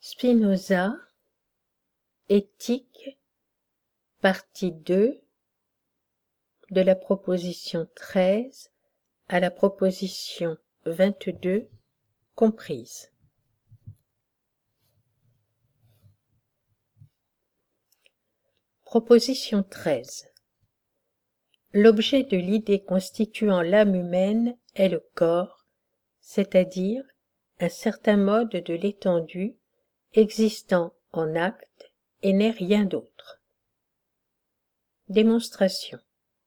Spinoza, Éthique, partie 2, de la proposition 13 à la proposition 22 comprise. Proposition 13. L'objet de l'idée constituant l'âme humaine est le corps, c'est-à-dire un certain mode de l'étendue existant en acte et n'est rien d'autre. Démonstration.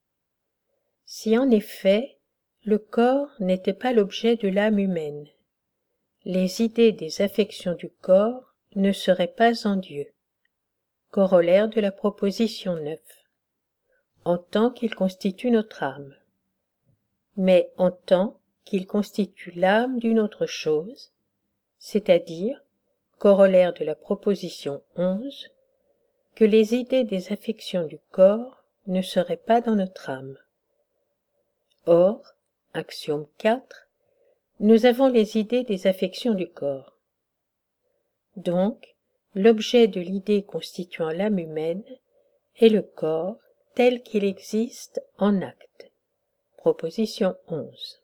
Si en effet le corps n'était pas l'objet de l'âme humaine, les idées des affections du corps ne seraient pas en Dieu. Corollaire de la proposition 9. En tant qu'il constitue notre âme, mais en tant qu'il constitue l'âme d'une autre chose, c'est-à-dire, corollaire de la proposition 11, que les idées des affections du corps ne seraient pas dans notre âme. Or, axiome 4, nous avons les idées des affections du corps. Donc, l'objet de l'idée constituant l'âme humaine est le corps tel qu'il existe en acte. Proposition 11.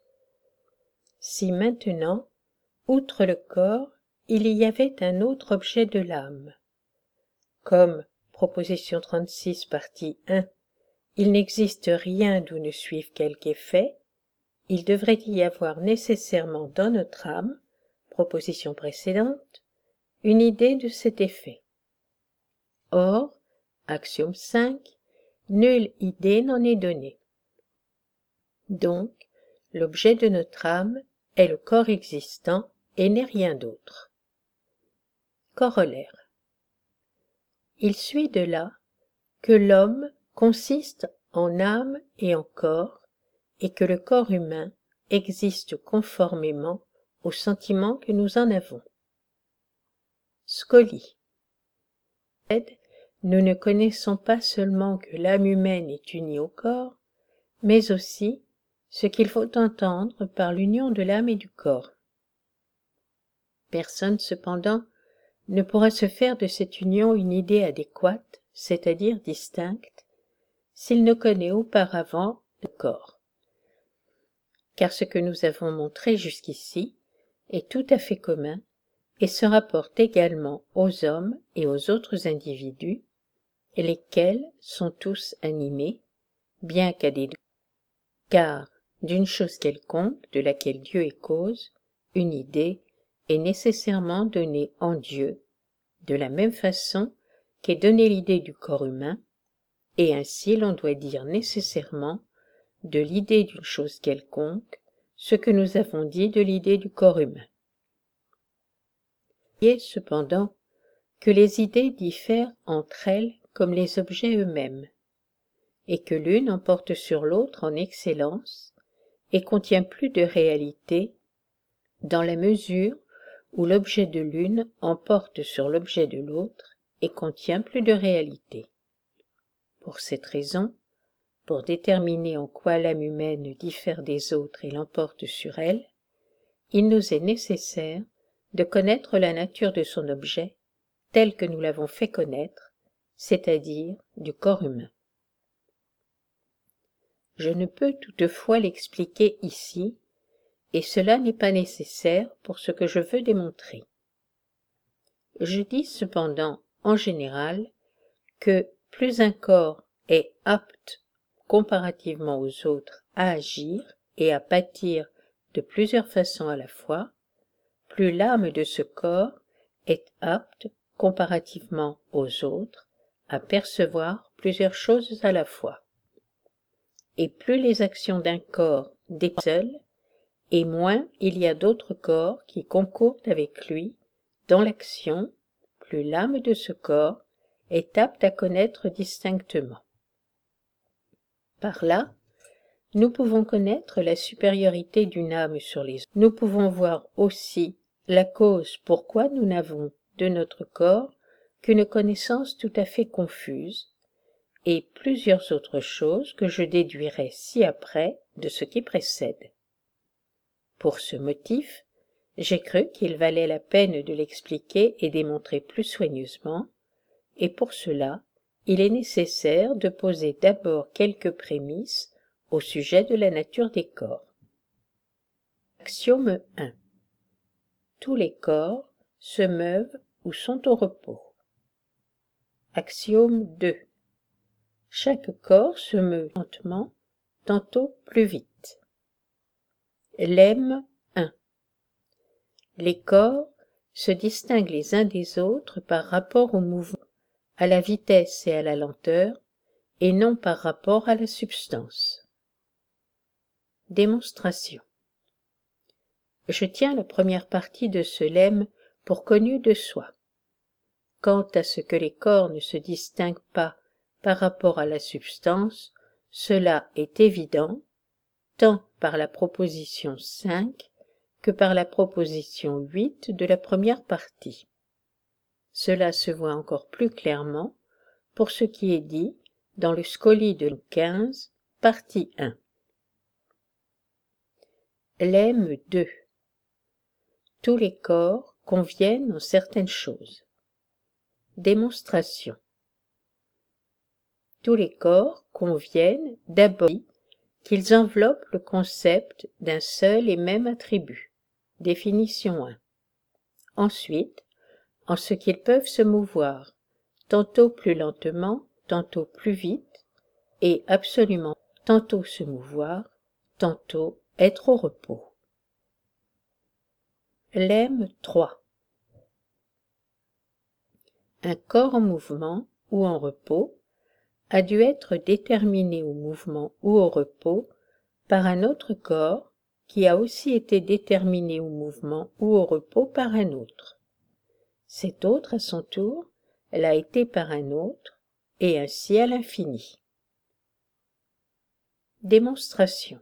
Si maintenant, outre le corps, il y avait un autre objet de l'âme, comme proposition 36 partie 1, il n'existe rien d'où ne suive quelque effet, il devrait y avoir nécessairement dans notre âme, proposition précédente, une idée de cet effet. Or, axiome 5, nulle idée n'en est donnée. Donc, l'objet de notre âme est le corps existant et n'est rien d'autre. Corollaire. Il suit de là que l'homme consiste en âme et en corps, et que le corps humain existe conformément aux sentiments que nous en avons. Scoli. Nous ne connaissons pas seulement que l'âme humaine est unie au corps, mais aussi ce qu'il faut entendre par l'union de l'âme et du corps. Personne, cependant, ne pourra se faire de cette union une idée adéquate, c'est-à-dire distincte, s'il ne connaît auparavant le corps. Car ce que nous avons montré jusqu'ici est tout à fait commun et se rapporte également aux hommes et aux autres individus, et lesquels sont tous animés, bien qu'à des degrés, car d'une chose quelconque de laquelle Dieu est cause, une idée est nécessairement donnée en Dieu, de la même façon qu'est donnée l'idée du corps humain, et ainsi l'on doit dire nécessairement de l'idée d'une chose quelconque ce que nous avons dit de l'idée du corps humain. Il est cependant que les idées diffèrent entre elles comme les objets eux-mêmes, et que l'une emporte sur l'autre en excellence et contient plus de réalité dans la mesure où l'objet de l'une emporte sur l'objet de l'autre et contient plus de réalité. Pour cette raison, pour déterminer en quoi l'âme humaine diffère des autres et l'emporte sur elle, il nous est nécessaire de connaître la nature de son objet tel que nous l'avons fait connaître, c'est-à-dire du corps humain. Je ne peux toutefois l'expliquer ici, et cela n'est pas nécessaire pour ce que je veux démontrer. Je dis cependant, en général, que plus un corps est apte, comparativement aux autres, à agir et à pâtir de plusieurs façons à la fois, plus l'âme de ce corps est apte, comparativement aux autres, à percevoir plusieurs choses à la fois. Et plus les actions d'un corps dépendent seules, et moins il y a d'autres corps qui concourent avec lui dans l'action, plus l'âme de ce corps est apte à connaître distinctement. Par là, nous pouvons connaître la supériorité d'une âme sur les autres. Nous pouvons voir aussi la cause pourquoi nous n'avons de notre corps qu'une connaissance tout à fait confuse, et plusieurs autres choses que je déduirai ci-après de ce qui précède. Pour ce motif, J'ai cru qu'il valait la peine de l'expliquer et démontrer plus soigneusement, et pour cela, il est nécessaire de poser d'abord quelques prémices au sujet de la nature des corps. Axiome 1. Tous les corps se meuvent ou sont au repos. Axiome 2. Chaque corps se meut lentement, tantôt plus vite. Lemme 1. Les corps se distinguent les uns des autres par rapport au mouvement, à la vitesse et à la lenteur, et non par rapport à la substance. Démonstration. Je tiens la première partie de ce lemme pour connue de soi. Quant à ce que les corps ne se distinguent pas par rapport à la substance, cela est évident, tant par la proposition 5 que par la proposition 8 de la première partie. Cela se voit encore plus clairement pour ce qui est dit dans le Scoli de 15, partie 1. Lemme 2. Tous les corps conviennent en certaines choses. Démonstration. Tous les corps conviennent d'abord qu'ils enveloppent le concept d'un seul et même attribut. Définition 1. Ensuite, en ce qu'ils peuvent se mouvoir, tantôt plus lentement, tantôt plus vite, et absolument tantôt se mouvoir, tantôt être au repos. Lemme 3. Un corps en mouvement ou en repos a dû être déterminé au mouvement ou au repos par un autre corps qui a aussi été déterminé au mouvement ou au repos par un autre. Cet autre, à son tour, l'a été par un autre, et ainsi à l'infini. Démonstration.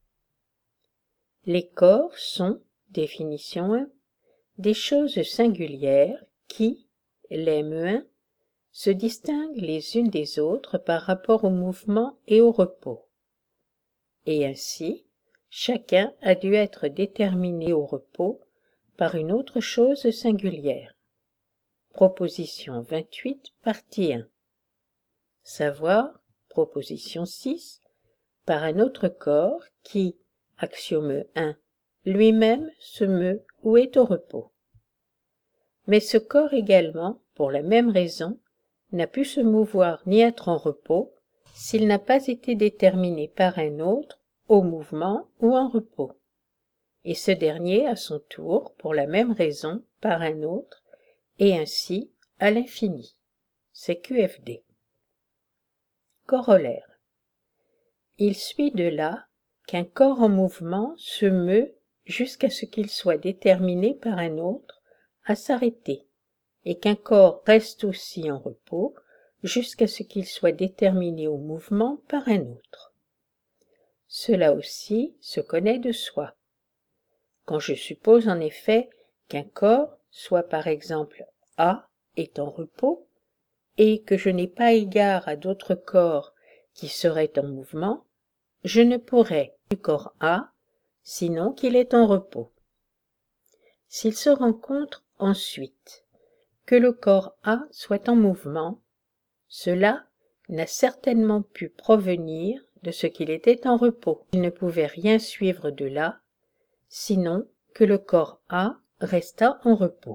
Les corps sont, définition 1, des choses singulières qui, lemme 1, se distinguent les unes des autres par rapport au mouvement et au repos. Et ainsi, chacun a dû être déterminé au repos par une autre chose singulière. Proposition 28, partie 1. Savoir, proposition 6, par un autre corps qui, axiome 1, lui-même se meut ou est au repos. Mais ce corps également, pour la même raison, n'a pu se mouvoir ni être en repos s'il n'a pas été déterminé par un autre au mouvement ou en repos, et ce dernier à son tour, pour la même raison, par un autre, et ainsi à l'infini. C'est QFD. Corollaire. Il suit de là qu'un corps en mouvement se meut jusqu'à ce qu'il soit déterminé par un autre à s'arrêter, et qu'un corps reste aussi en repos jusqu'à ce qu'il soit déterminé au mouvement par un autre. Cela aussi se connaît de soi. Quand je suppose en effet qu'un corps, soit par exemple A, est en repos, et que je n'ai pas égard à d'autres corps qui seraient en mouvement, je ne pourrais du corps A, sinon qu'il est en repos. S'il se rencontre ensuite que le corps A soit en mouvement, cela n'a certainement pu provenir de ce qu'il était en repos. Il ne pouvait rien suivre de là, sinon que le corps A resta en repos.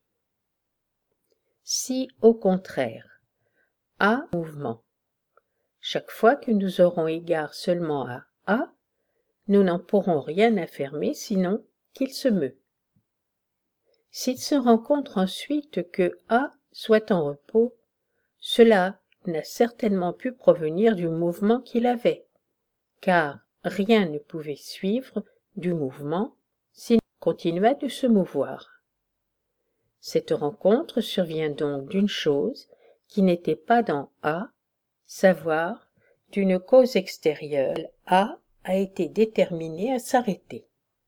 Si, au contraire, A mouvement, chaque fois que nous aurons égard seulement à A, nous n'en pourrons rien affirmer sinon qu'il se meut. S'il se rencontre ensuite que A soit en repos, cela n'a certainement pu provenir du mouvement qu'il avait, car rien ne pouvait suivre du mouvement s'il continua de se mouvoir. Cette rencontre survient donc d'une chose qui n'était pas dans A, savoir d'une cause extérieure. A a été déterminé à s'arrêter.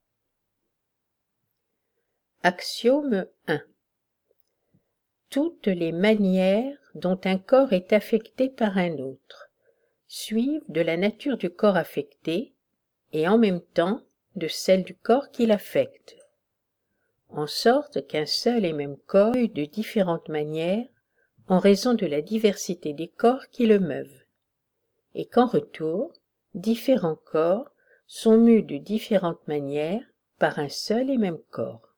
Axiome 1. Toutes les manières dont un corps est affecté par un autre suivent de la nature du corps affecté et en même temps de celle du corps qui l'affecte. en sorte qu'un seul et même corps mue de différentes manières en raison de la diversité des corps qui le meuvent, et qu'en retour, différents corps sont mus de différentes manières par un seul et même corps.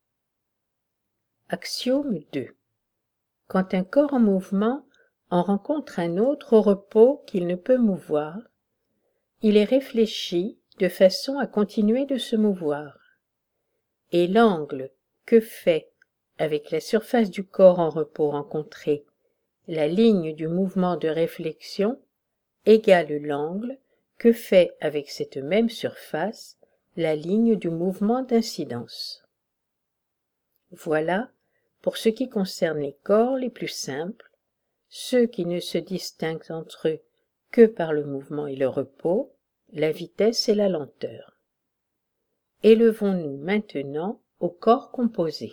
Axiome 2. Quand un corps en mouvement en rencontre un autre au repos qu'il ne peut mouvoir, il est réfléchi de façon à continuer de se mouvoir, et l'angle que fait, avec la surface du corps en repos rencontré, la ligne du mouvement de réflexion égale l'angle que fait avec cette même surface la ligne du mouvement d'incidence. Voilà, pour ce qui concerne les corps les plus simples, ceux qui ne se distinguent entre eux que par le mouvement et le repos, la vitesse et la lenteur. Élevons-nous maintenant au corps composé.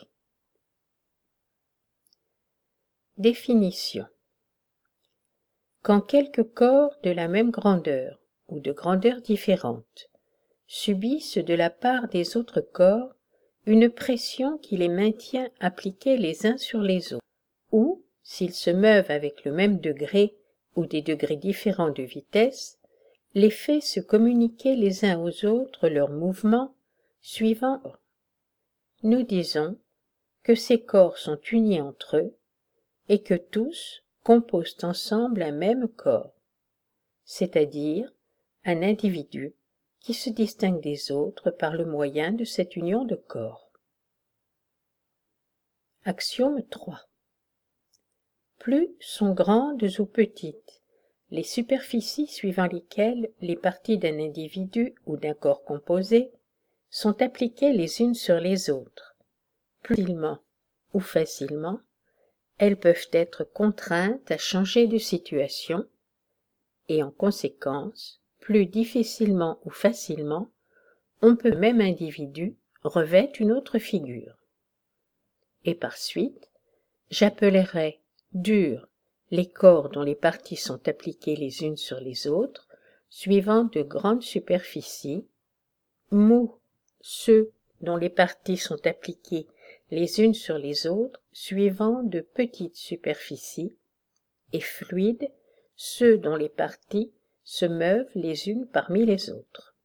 Définition. Quand quelques corps de la même grandeur ou de grandeur différente subissent de la part des autres corps une pression qui les maintient appliqués les uns sur les autres, ou, s'ils se meuvent avec le même degré ou des degrés différents de vitesse, les fait se communiquer les uns aux autres leurs mouvements suivant. Nous disons que ces corps sont unis entre eux et que tous composent ensemble un même corps, c'est-à-dire un individu qui se distingue des autres par le moyen de cette union de corps. Axiome 3. Plus sont grandes ou petites les superficies suivant lesquelles les parties d'un individu ou d'un corps composé sont appliquées les unes sur les autres, plus facilement ou facilement, elles peuvent être contraintes à changer de situation, et en conséquence, plus difficilement ou facilement, on peut, le même individu revêt une autre figure. Et par suite, j'appellerai durs les corps dont les parties sont appliquées les unes sur les autres, suivant de grandes superficies, mous ceux dont les parties sont appliquées les unes sur les autres, suivant de petites superficies, et fluides ceux dont les parties se meuvent les unes parmi les autres.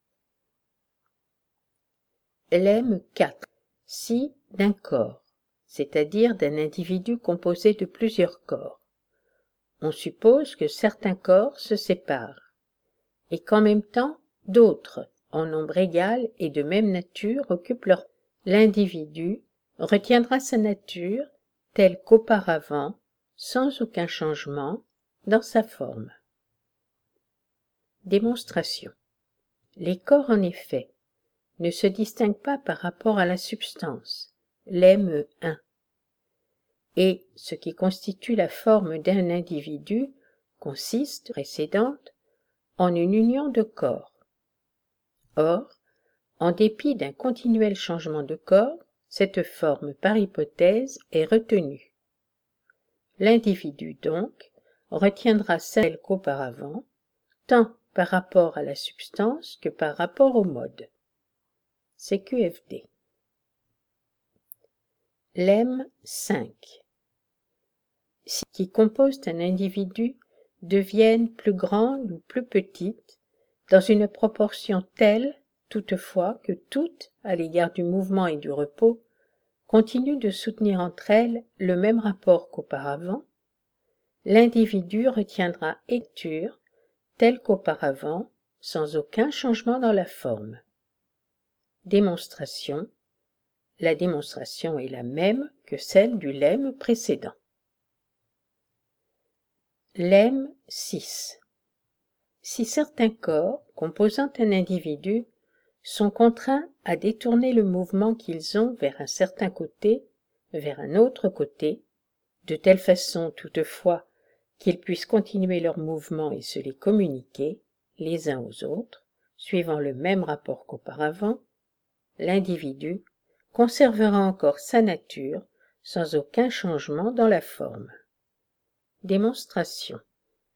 Lemme 4. Si d'un corps, c'est-à-dire d'un individu composé de plusieurs corps, on suppose que certains corps se séparent, et qu'en même temps d'autres, en nombre égal et de même nature, occupent leur. L'individu retiendra sa nature telle qu'auparavant, sans aucun changement, dans sa forme. Démonstration. Les corps, en effet, ne se distinguent pas par rapport à la substance, lemme 1. Et ce qui constitue la forme d'un individu consiste, précédente, en une union de corps. Or, en dépit d'un continuel changement de corps, cette forme par hypothèse est retenue. L'individu, donc, retiendra celle qu'auparavant, tant par rapport à la substance que par rapport au mode. CQFD. Lemme 5. Si qui composent un individu deviennent plus grandes ou plus petites, dans une proportion telle, toutefois, que toutes, à l'égard du mouvement et du repos, continuent de soutenir entre elles le même rapport qu'auparavant, l'individu retiendra lecture telle qu'auparavant, sans aucun changement dans la forme. Démonstration. La démonstration est la même que celle du lemme précédent. Lemme 6. Si certains corps, composant un individu, sont contraints à détourner le mouvement qu'ils ont vers un certain côté, vers un autre côté, de telle façon toutefois qu'ils puissent continuer leur mouvement et se les communiquer, les uns aux autres, suivant le même rapport qu'auparavant, l'individu conservera encore sa nature sans aucun changement dans la forme. Démonstration.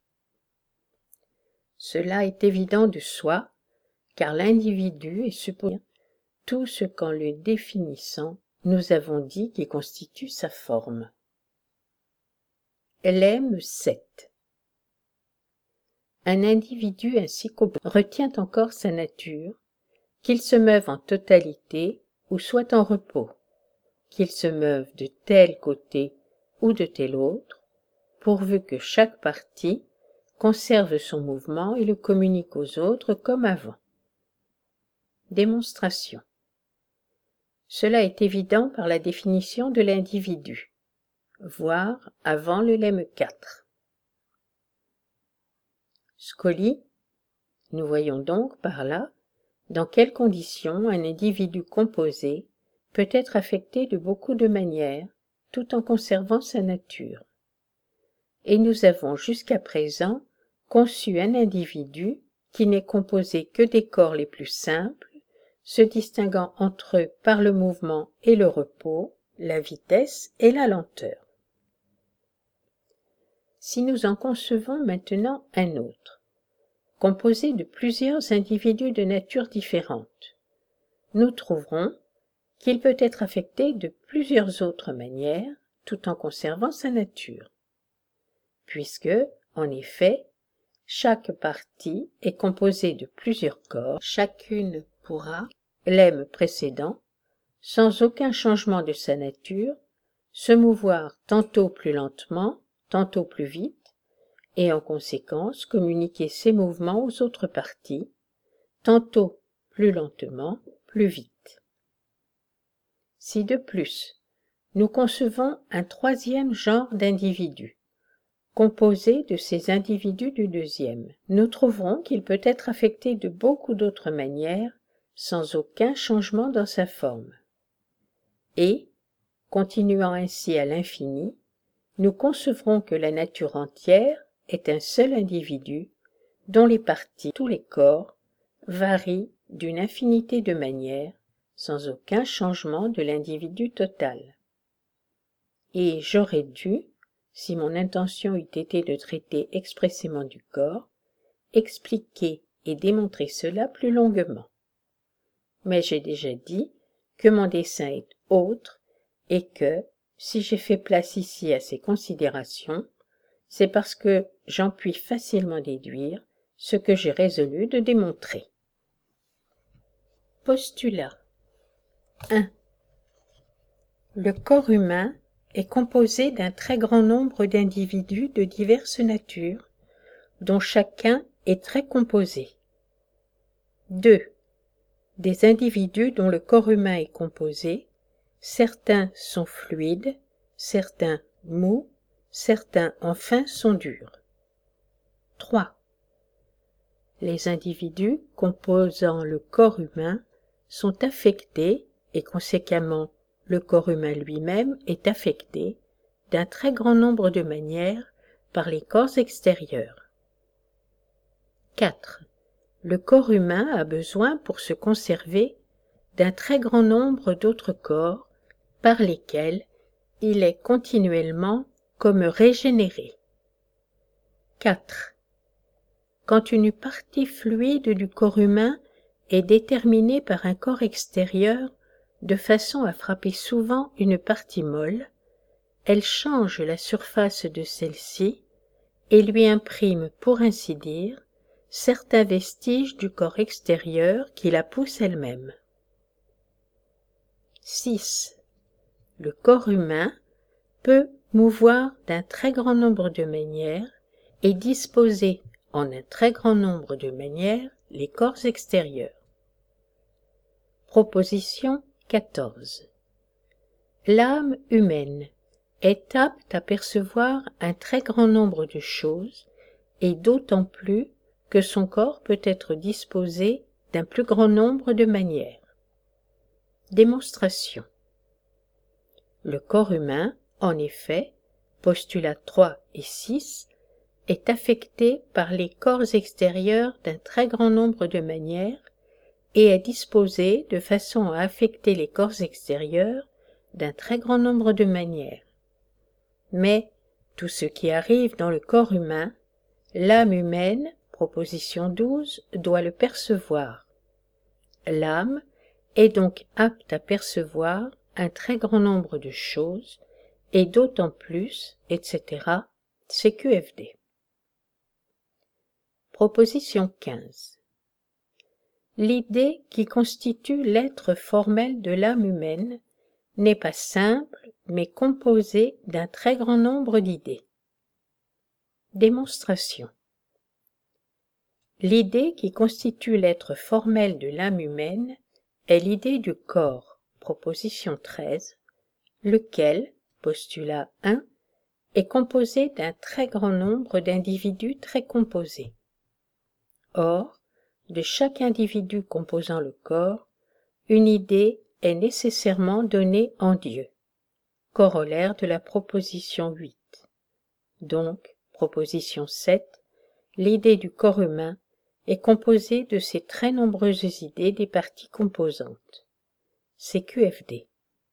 Cela est évident de soi, car l'individu est supposé tout ce qu'en le définissant nous avons dit qui constitue sa forme. Lemme 7. Un individu ainsi composé retient encore sa nature, qu'il se meuve en totalité ou soit en repos, qu'il se meuve de tel côté ou de tel autre, pourvu que chaque partie conserve son mouvement et le communique aux autres comme avant. Démonstration. Cela est évident par la définition de l'individu, voir avant le lemme 4. Scoli, nous voyons donc par là dans quelles conditions un individu composé peut être affecté de beaucoup de manières, tout en conservant sa nature. Et nous avons jusqu'à présent conçu un individu qui n'est composé que des corps les plus simples, se distinguant entre eux par le mouvement et le repos, la vitesse et la lenteur. Si nous en concevons maintenant un autre, composé de plusieurs individus de nature différente, nous trouverons qu'il peut être affecté de plusieurs autres manières, tout en conservant sa nature, puisque, en effet, chaque partie est composée de plusieurs corps, chacune pourra, lemme précédent, sans aucun changement de sa nature, se mouvoir tantôt plus lentement, tantôt plus vite, et en conséquence communiquer ses mouvements aux autres parties, tantôt plus lentement, plus vite. Si de plus, nous concevons un troisième genre d'individus, composé de ces individus du deuxième, nous trouverons qu'il peut être affecté de beaucoup d'autres manières, sans aucun changement dans sa forme. Et, continuant ainsi à l'infini, nous concevrons que la nature entière est un seul individu, dont les parties, tous les corps, varient d'une infinité de manières, sans aucun changement de l'individu total. Et j'aurais dû, si mon intention eût été de traiter expressément du corps, expliquer et démontrer cela plus longuement. Mais j'ai déjà dit que mon dessein est autre et que, si j'ai fait place ici à ces considérations, c'est parce que j'en puis facilement déduire ce que j'ai résolu de démontrer. Postulat 1. Le corps humain est composé d'un très grand nombre d'individus de diverses natures, dont chacun est très composé. 2. Des individus dont le corps humain est composé, certains sont fluides, certains mous, certains enfin sont durs. 3. Les individus composant le corps humain sont affectés et conséquemment le corps humain lui-même est affecté d'un très grand nombre de manières par les corps extérieurs. 4. Le corps humain a besoin pour se conserver d'un très grand nombre d'autres corps par lesquels il est continuellement comme régénéré. 4. Quand une partie fluide du corps humain est déterminée par un corps extérieur de façon à frapper souvent une partie molle, elle change la surface de celle-ci et lui imprime, pour ainsi dire, certains vestiges du corps extérieur qui la poussent elle-même. 6. Le corps humain peut mouvoir d'un très grand nombre de manières et disposer en un très grand nombre de manières les corps extérieurs. Proposition 14. L'âme humaine est apte à percevoir un très grand nombre de choses, et d'autant plus que son corps peut être disposé d'un plus grand nombre de manières. Démonstration. Le corps humain, en effet, postulats 3 et 6, est affecté par les corps extérieurs d'un très grand nombre de manières et est disposé de façon à affecter les corps extérieurs d'un très grand nombre de manières. Mais tout ce qui arrive dans le corps humain, l'âme humaine, proposition 12, doit le percevoir. L'âme est donc apte à percevoir un très grand nombre de choses, et d'autant plus, etc. CQFD. Proposition 15. L'idée qui constitue l'être formel de l'âme humaine n'est pas simple, mais composée d'un très grand nombre d'idées. Démonstration. L'idée qui constitue l'être formel de l'âme humaine est l'idée du corps, proposition 13, lequel, postulat 1, est composé d'un très grand nombre d'individus très composés. Or, de chaque individu composant le corps, une idée est nécessairement donnée en Dieu, corollaire de la proposition 8. Donc, proposition 7, l'idée du corps humain est composée de ces très nombreuses idées des parties composantes. CQFD.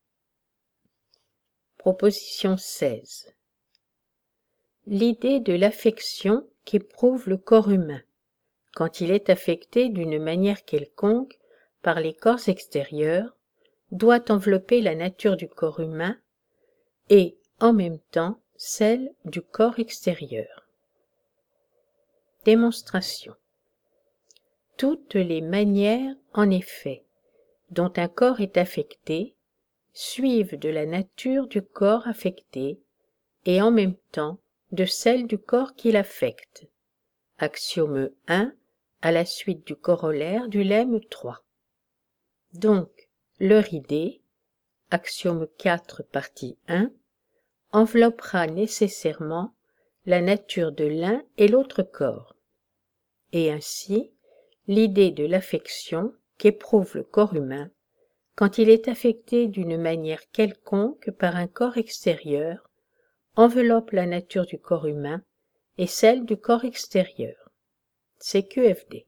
Proposition 16. L'idée de l'affection qu'éprouve le corps humain, quand il est affecté d'une manière quelconque par les corps extérieurs, doit envelopper la nature du corps humain et, en même temps, celle du corps extérieur. Démonstration. Toutes les manières, en effet, dont un corps est affecté, suivent de la nature du corps affecté et en même temps de celle du corps qui l'affecte. Axiome 1 à la suite du corollaire du lemme 3. Donc, leur idée, axiome 4 partie 1, enveloppera nécessairement la nature de l'un et l'autre corps, et ainsi l'idée de l'affection qu'éprouve le corps humain quand il est affecté d'une manière quelconque par un corps extérieur enveloppe la nature du corps humain et celle du corps extérieur. CQFD.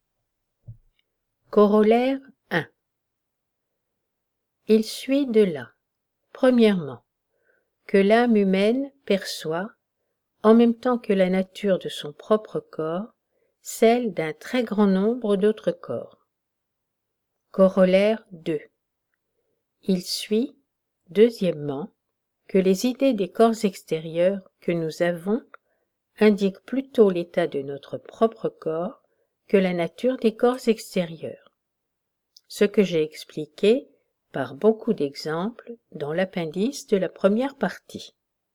Corollaire 1. Il suit de là, premièrement, que l'âme humaine perçoit, en même temps que la nature de son propre corps, celle d'un très grand nombre d'autres corps. Corollaire 2. Il suit, deuxièmement, que les idées des corps extérieurs que nous avons indiquent plutôt l'état de notre propre corps que la nature des corps extérieurs, ce que j'ai expliqué par beaucoup d'exemples dans l'appendice de la première partie.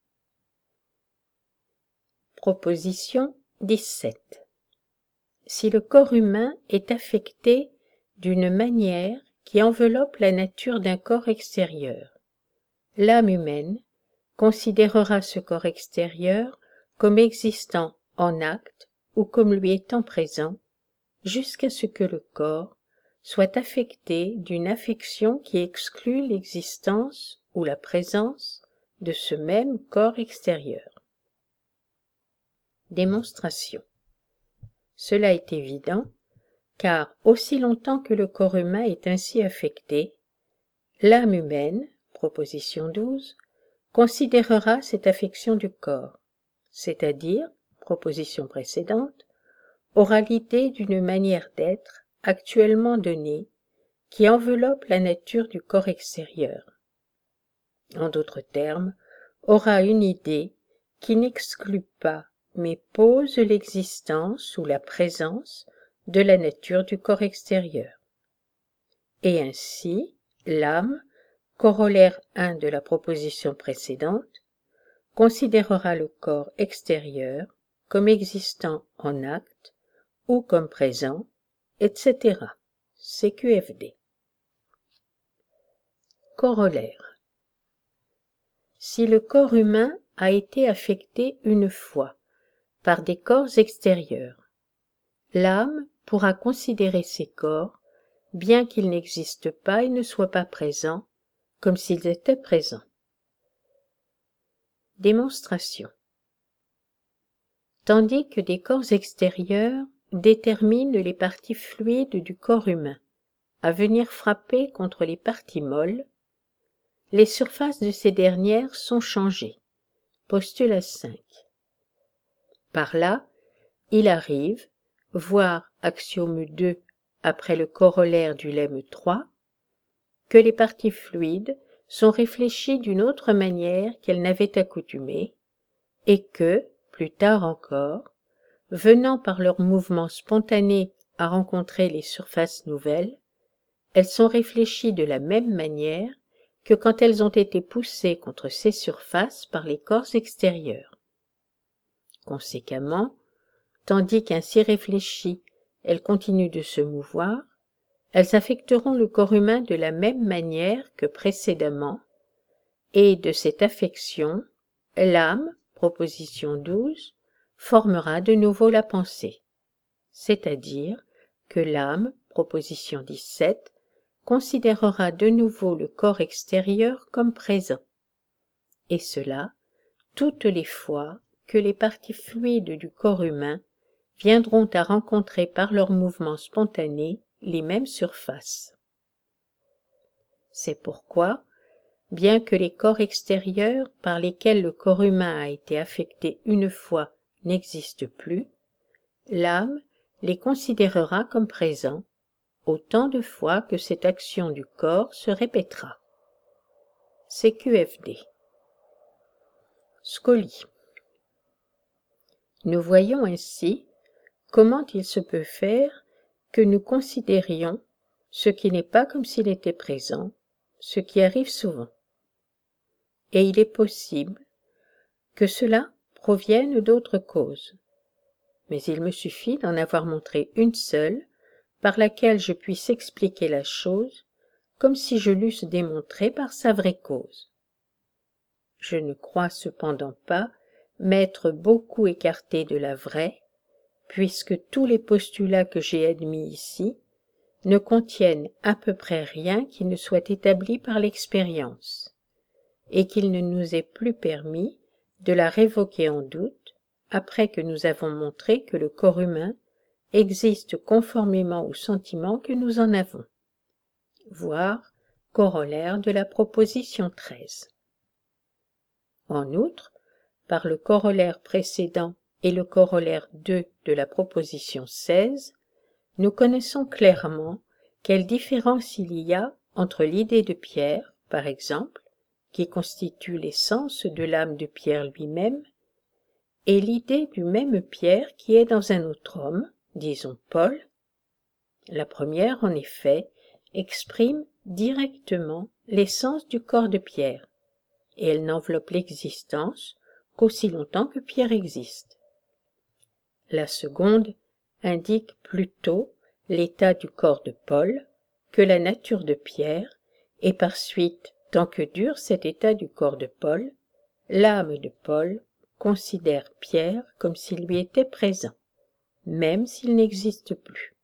Proposition 17. Si le corps humain est affecté d'une manière qui enveloppe la nature d'un corps extérieur, l'âme humaine considérera ce corps extérieur comme existant en acte ou comme lui étant présent, jusqu'à ce que le corps soit affecté d'une affection qui exclut l'existence ou la présence de ce même corps extérieur. Démonstration. Cela est évident, car aussi longtemps que le corps humain est ainsi affecté, l'âme humaine, proposition 12, considérera cette affection du corps, c'est-à-dire, proposition précédente, aura l'idée d'une manière d'être actuellement donnée qui enveloppe la nature du corps extérieur. En d'autres termes, aura une idée qui n'exclut pas mais pose l'existence ou la présence de la nature du corps extérieur. Et ainsi, l'âme, corollaire 1 de la proposition précédente, considérera le corps extérieur comme existant en acte ou comme présent, etc. CQFD. Corollaire. Si le corps humain a été affecté une fois par des corps extérieurs, l'âme pourra considérer ces corps, bien qu'ils n'existent pas et ne soient pas présents, comme s'ils étaient présents. Démonstration. Tandis que des corps extérieurs déterminent les parties fluides du corps humain à venir frapper contre les parties molles, les surfaces de ces dernières sont changées. Postulat 5. Par là, il arrive, voire axiome 2 après le corollaire du lemme 3, que les parties fluides sont réfléchies d'une autre manière qu'elles n'avaient accoutumé, et que, plus tard encore, venant par leur mouvement spontané à rencontrer les surfaces nouvelles, elles sont réfléchies de la même manière que quand elles ont été poussées contre ces surfaces par les corps extérieurs. Conséquemment, tandis qu'ainsi réfléchies, elles continuent de se mouvoir, elles affecteront le corps humain de la même manière que précédemment, et de cette affection, l'âme, proposition 12, formera de nouveau la pensée, c'est-à-dire que l'âme, proposition 17, considérera de nouveau le corps extérieur comme présent, et cela toutes les fois que les parties fluides du corps humain viendront à rencontrer par leur mouvement spontané les mêmes surfaces. C'est pourquoi, bien que les corps extérieurs par lesquels le corps humain a été affecté une fois n'existent plus, l'âme les considérera comme présents autant de fois que cette action du corps se répétera. CQFD. Scoli. Nous voyons ainsi comment il se peut faire que nous considérions ce qui n'est pas comme s'il était présent, ce qui arrive souvent. Et il est possible que cela provienne d'autres causes. Mais il me suffit d'en avoir montré une seule, par laquelle je puisse expliquer la chose, comme si je l'eusse démontrée par sa vraie cause. Je ne crois cependant pas m'être beaucoup écarté de la vraie, puisque tous les postulats que j'ai admis ici ne contiennent à peu près rien qui ne soit établi par l'expérience, et qu'il ne nous est plus permis de la révoquer en doute, après que nous avons montré que le corps humain existe conformément aux sentiments que nous en avons. Voir corollaire de la proposition 13. En outre, par le corollaire précédent et le corollaire 2 de la proposition 16, nous connaissons clairement quelle différence il y a entre l'idée de Pierre, par exemple, qui constitue l'essence de l'âme de Pierre lui-même, et l'idée du même Pierre qui est dans un autre homme, disons Paul. La première, en effet, exprime directement l'essence du corps de Pierre, et elle n'enveloppe l'existence qu'aussi longtemps que Pierre existe. La seconde indique plutôt l'état du corps de Paul que la nature de Pierre, et par suite, tant que dure cet état du corps de Paul, l'âme de Paul considère Pierre comme s'il lui était présent, même s'il n'existe plus.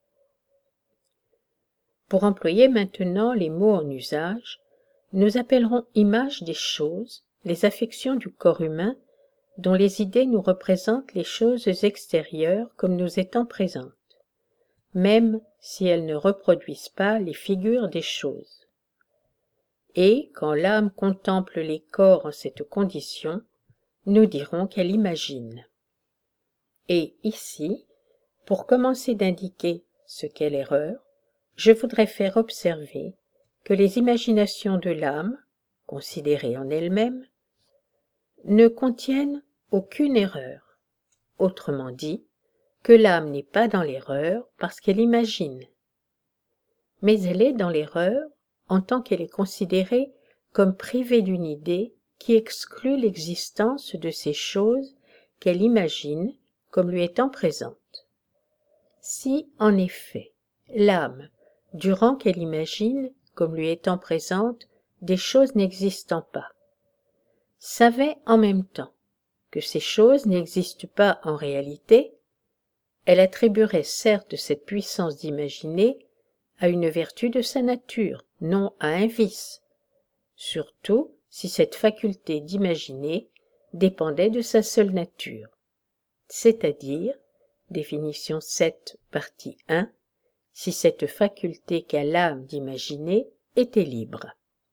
Pour employer maintenant les mots en usage, nous appellerons images des choses les affections du corps humain dont les idées nous représentent les choses extérieures comme nous étant présentes, même si elles ne reproduisent pas les figures des choses. Et quand l'âme contemple les corps en cette condition, nous dirons qu'elle imagine. Et ici, pour commencer d'indiquer ce qu'est l'erreur, je voudrais faire observer que les imaginations de l'âme, considérées en elles-mêmes, ne contiennent aucune erreur. Autrement dit, que l'âme n'est pas dans l'erreur parce qu'elle imagine. Mais elle est dans l'erreur en tant qu'elle est considérée comme privée d'une idée qui exclut l'existence de ces choses qu'elle imagine comme lui étant présentes. Si, en effet, l'âme, durant qu'elle imagine comme lui étant présente des choses n'existant pas, savait en même temps que ces choses n'existent pas en réalité, elle attribuerait certes cette puissance d'imaginer à une vertu de sa nature, non à un vice, surtout si cette faculté d'imaginer dépendait de sa seule nature, c'est-à-dire, définition 7, partie 1, si cette faculté qu'a l'âme d'imaginer était libre.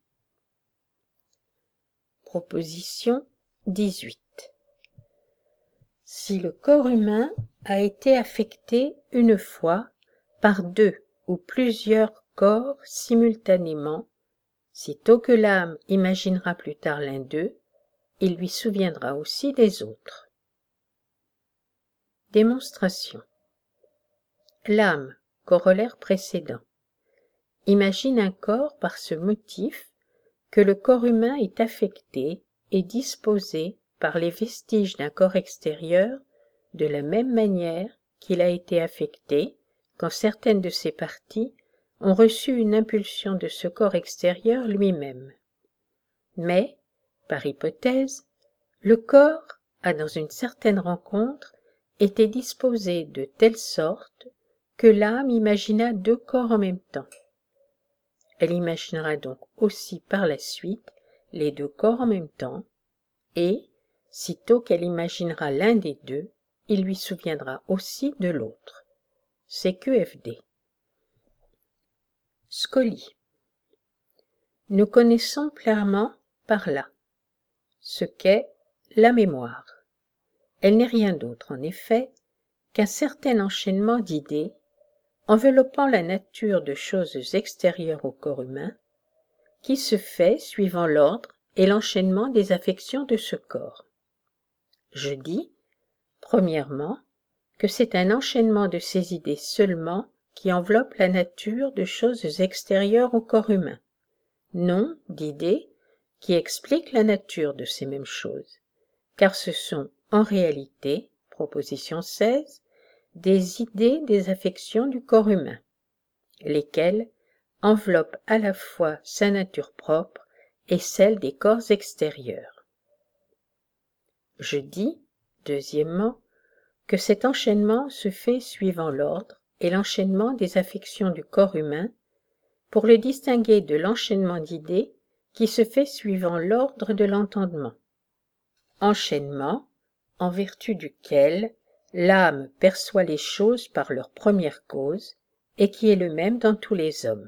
Proposition 18. Si le corps humain a été affecté une fois par deux ou plusieurs corps simultanément, Sitôt que l'âme imaginera plus tard l'un d'eux, il lui souviendra aussi des autres. Démonstration. L'âme, corollaire précédent, imagine un corps par ce motif que le corps humain est affecté et disposé par les vestiges d'un corps extérieur de la même manière qu'il a été affecté quand certaines de ses parties ont reçu une impulsion de ce corps extérieur lui-même. Mais, par hypothèse, le corps a dans une certaine rencontre été disposé de telle sorte que l'âme imagina deux corps en même temps. Elle imaginera donc aussi par la suite les deux corps en même temps, et, sitôt qu'elle imaginera l'un des deux, il lui souviendra aussi de l'autre. CQFD. Scoli. Nous connaissons clairement par là ce qu'est la mémoire. Elle n'est rien d'autre, en effet, qu'un certain enchaînement d'idées enveloppant la nature de choses extérieures au corps humain, qui se fait suivant l'ordre et l'enchaînement des affections de ce corps. Je dis, premièrement, que c'est un enchaînement de ces idées seulement qui enveloppe la nature de choses extérieures au corps humain, non d'idées qui expliquent la nature de ces mêmes choses, car ce sont en réalité, proposition 16, des idées des affections du corps humain, lesquelles enveloppent à la fois sa nature propre et celle des corps extérieurs. Je dis, deuxièmement, que cet enchaînement se fait suivant l'ordre et l'enchaînement des affections du corps humain, pour le distinguer de l'enchaînement d'idées qui se fait suivant l'ordre de l'entendement. Enchaînement, en vertu duquel l'âme perçoit les choses par leur première cause, et qui est le même dans tous les hommes.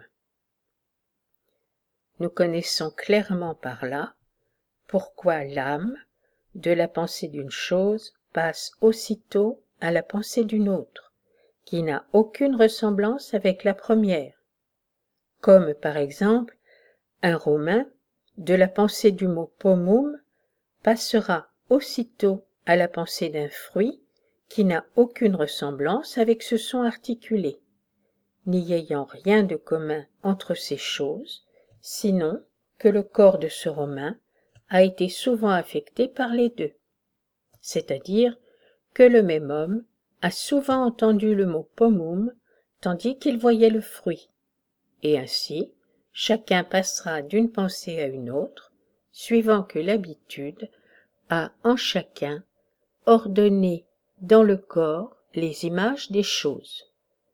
Nous connaissons clairement par là pourquoi l'âme, de la pensée d'une chose, passe aussitôt à la pensée d'une autre, qui n'a aucune ressemblance avec la première, comme par exemple un Romain, de la pensée du mot pomum, passera aussitôt à la pensée d'un fruit qui n'a aucune ressemblance avec ce son articulé, n'y ayant rien de commun entre ces choses, sinon que le corps de ce Romain a été souvent affecté par les deux, c'est-à-dire que le même homme a souvent entendu le mot pomum tandis qu'il voyait le fruit, et ainsi chacun passera d'une pensée à une autre, suivant que l'habitude a en chacun ordonné dans le corps les images des choses.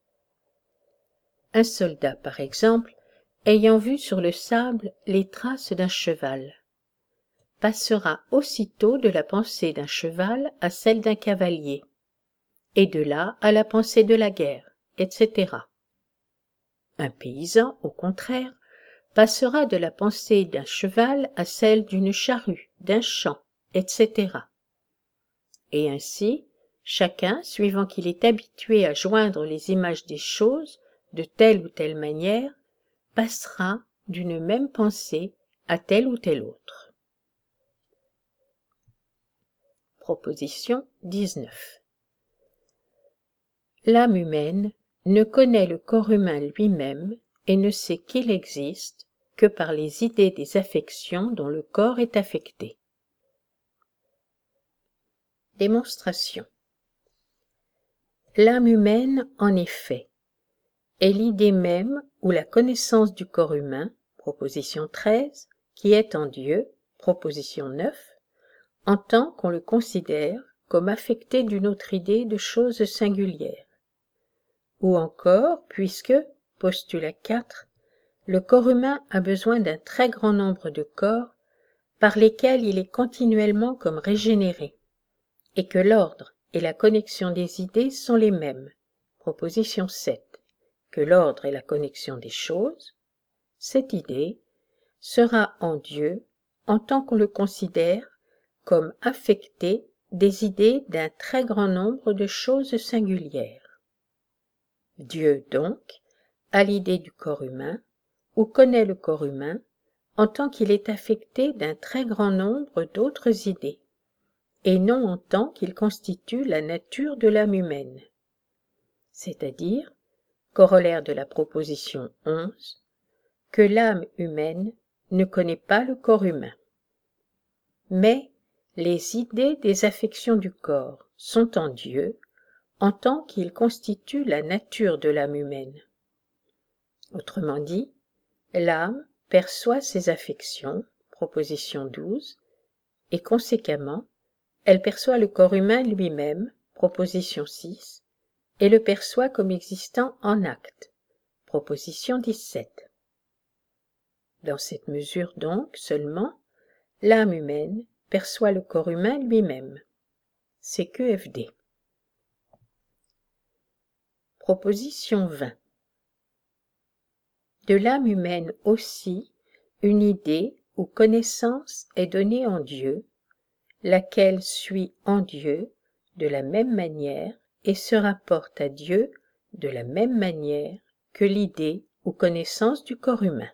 Un soldat, par exemple, ayant vu sur le sable les traces d'un cheval, passera aussitôt de la pensée d'un cheval à celle d'un cavalier, et de là à la pensée de la guerre, etc. Un paysan, au contraire, passera de la pensée d'un cheval à celle d'une charrue, d'un champ, etc. Et ainsi, chacun, suivant qu'il est habitué à joindre les images des choses de telle ou telle manière, passera d'une même pensée à telle ou telle autre. Proposition 19. L'âme humaine ne connaît le corps humain lui-même et ne sait qu'il existe que par les idées des affections dont le corps est affecté. Démonstration. L'âme humaine, en effet, est l'idée même ou la connaissance du corps humain, proposition 13, qui est en Dieu, proposition 9, en tant qu'on le considère comme affecté d'une autre idée de choses singulières. Ou encore, puisque, postulat 4, le corps humain a besoin d'un très grand nombre de corps par lesquels il est continuellement comme régénéré, et que l'ordre et la connexion des idées sont les mêmes, proposition 7, que l'ordre et la connexion des choses, cette idée sera en Dieu en tant qu'on le considère comme affecté des idées d'un très grand nombre de choses singulières. Dieu, donc, a l'idée du corps humain, ou connaît le corps humain, en tant qu'il est affecté d'un très grand nombre d'autres idées, et non en tant qu'il constitue la nature de l'âme humaine. C'est-à-dire, corollaire de la proposition 11, que l'âme humaine ne connaît pas le corps humain. Mais les idées des affections du corps sont en Dieu, en tant qu'ils constituent la nature de l'âme humaine. Autrement dit, l'âme perçoit ses affections, proposition 12, et conséquemment, elle perçoit le corps humain lui-même, proposition 6, et le perçoit comme existant en acte, proposition 17. Dans cette mesure donc seulement, l'âme humaine perçoit le corps humain lui-même. CQFD. Proposition 20. De l'âme humaine aussi, une idée ou connaissance est donnée en Dieu, laquelle suit en Dieu de la même manière et se rapporte à Dieu de la même manière que l'idée ou connaissance du corps humain.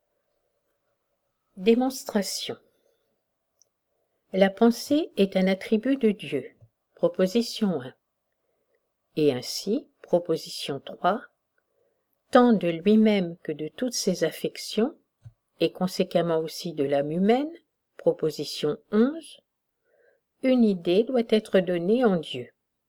Démonstration. La pensée est un attribut de Dieu, proposition 1, et ainsi, proposition 3, tant de lui-même que de toutes ses affections, et conséquemment aussi de l'âme humaine, proposition 11, une idée doit être donnée en Dieu.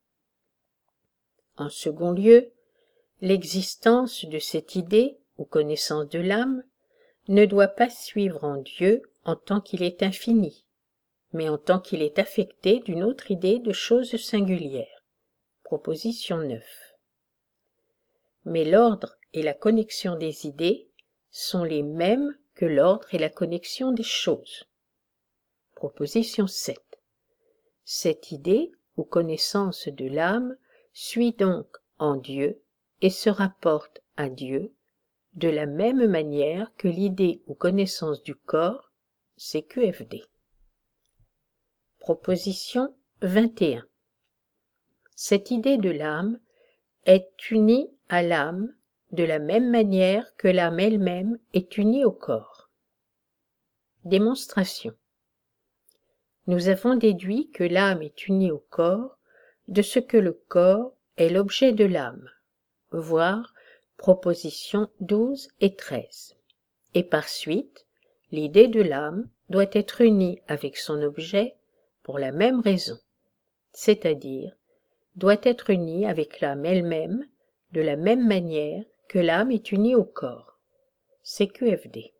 En second lieu, l'existence de cette idée ou connaissance de l'âme ne doit pas suivre en Dieu en tant qu'il est infini, mais en tant qu'il est affecté d'une autre idée de choses singulières. Proposition 9. Mais l'ordre et la connexion des idées sont les mêmes que l'ordre et la connexion des choses. Proposition 7. Cette idée ou connaissance de l'âme suit donc en Dieu et se rapporte à Dieu de la même manière que l'idée ou connaissance du corps, CQFD. Proposition 21. Cette idée de l'âme est unie à l'âme de la même manière que l'âme elle-même est unie au corps. Démonstration. Nous avons déduit que l'âme est unie au corps de ce que le corps est l'objet de l'âme, voir propositions 12 et 13. Et par suite, l'idée de l'âme doit être unie avec son objet pour la même raison, c'est-à-dire doit être unie avec l'âme elle-même de la même manière que l'âme est unie au corps. CQFD.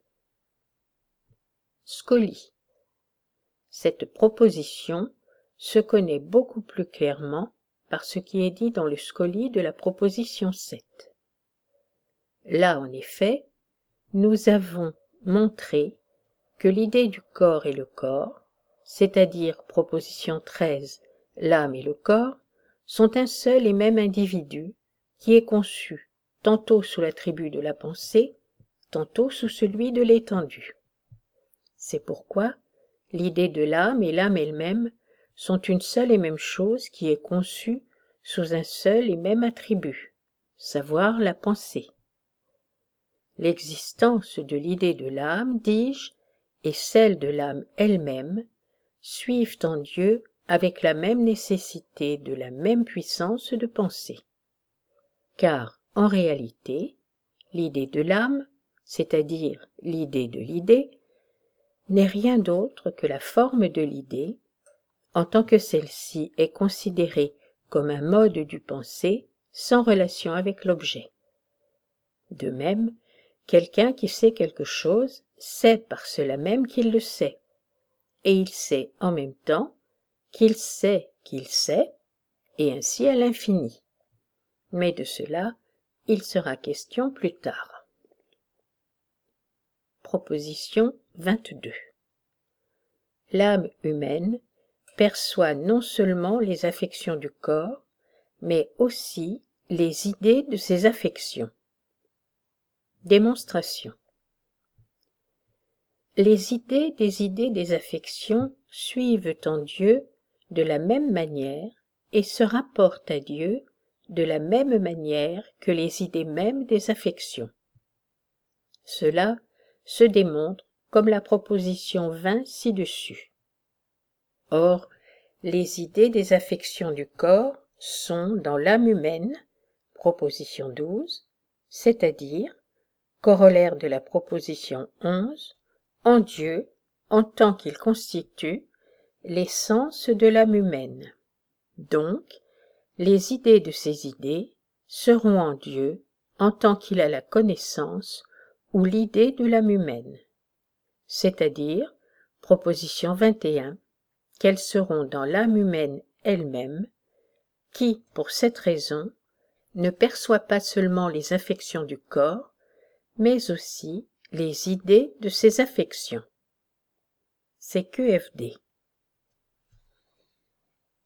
Scoli. Cette proposition se connaît beaucoup plus clairement par ce qui est dit dans le Scoli de la proposition 7. Là, en effet, nous avons montré que l'idée du corps et le corps, c'est-à-dire proposition 13, l'âme et le corps, sont un seul et même individu qui est conçu tantôt sous l'attribut de la pensée, tantôt sous celui de l'étendue. C'est pourquoi l'idée de l'âme et l'âme elle-même sont une seule et même chose qui est conçue sous un seul et même attribut, savoir la pensée. L'existence de l'idée de l'âme, dis-je, et celle de l'âme elle-même suivent en Dieu avec la même nécessité de la même puissance de pensée. Car, en réalité, l'idée de l'âme, c'est-à-dire l'idée de l'idée, n'est rien d'autre que la forme de l'idée, en tant que celle-ci est considérée comme un mode du pensée sans relation avec l'objet. De même, quelqu'un qui sait quelque chose sait par cela même qu'il le sait, et il sait en même temps qu'il sait, et ainsi à l'infini. Mais de cela, il sera question plus tard. Proposition 22. L'âme humaine perçoit non seulement les affections du corps, mais aussi les idées de ces affections. Démonstration. Les idées des affections suivent en Dieu de la même manière et se rapportent à Dieu de la même manière que les idées mêmes des affections. Cela se démontre comme la proposition 20 ci-dessus. Or, les idées des affections du corps sont dans l'âme humaine, proposition 12, c'est-à-dire, corollaire de la proposition 11, en Dieu, en tant qu'il constitue l'essence de l'âme humaine. Donc, les idées de ces idées seront en Dieu, en tant qu'il a la connaissance ou l'idée de l'âme humaine, c'est-à-dire, proposition 21, qu'elles seront dans l'âme humaine elle-même, qui, pour cette raison, ne perçoit pas seulement les affections du corps, mais aussi les idées de ces affections. C'est QFD.